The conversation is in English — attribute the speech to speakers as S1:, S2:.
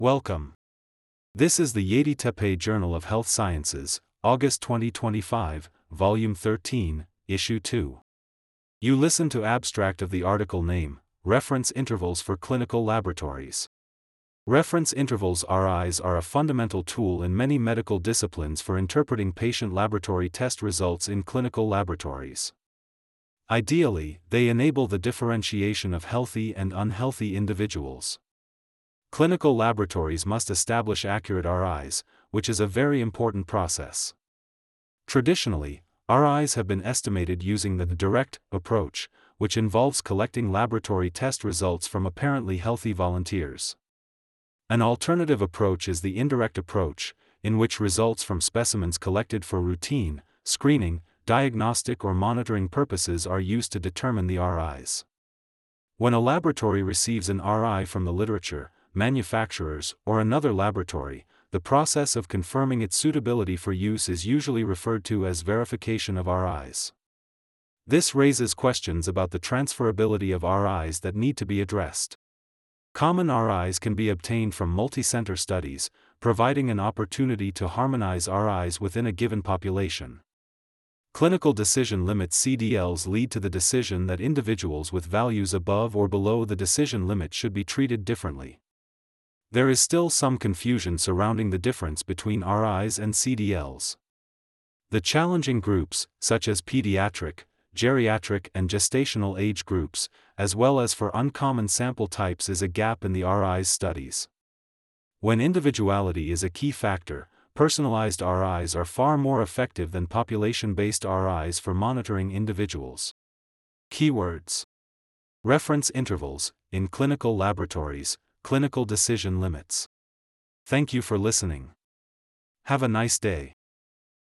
S1: Welcome. This is the Yeditepe Journal of Health Sciences, August 2025, Volume 13, Issue 2. You listen to abstract of the article name, Reference Intervals for Clinical Laboratories. Reference intervals RIs are a fundamental tool in many medical disciplines for interpreting patient laboratory test results in clinical laboratories. Ideally, they enable the differentiation of healthy and unhealthy individuals. Clinical laboratories must establish accurate RIs, which is a very important process. Traditionally, RIs have been estimated using the direct approach, which involves collecting laboratory test results from apparently healthy volunteers. An alternative approach is the indirect approach, in which results from specimens collected for routine, screening, diagnostic or monitoring purposes are used to determine the RIs. When a laboratory receives an RI from the literature, manufacturers, or another laboratory, the process of confirming its suitability for use is usually referred to as verification of RIs. This raises questions about the transferability of RIs that need to be addressed. Common RIs can be obtained from multi-center studies, providing an opportunity to harmonize RIs within a given population. Clinical decision limit CDLs lead to the decision that individuals with values above or below the decision limit should be treated differently. There is still some confusion surrounding the difference between RIs and CDLs. The challenging groups, such as pediatric, geriatric and gestational age groups, as well as for uncommon sample types, is a gap in the RIs studies. When individuality is a key factor, personalized RIs are far more effective than population-based RIs for monitoring individuals. Keywords: reference intervals, in clinical laboratories, clinical decision limits. Thank you for listening. Have a nice day.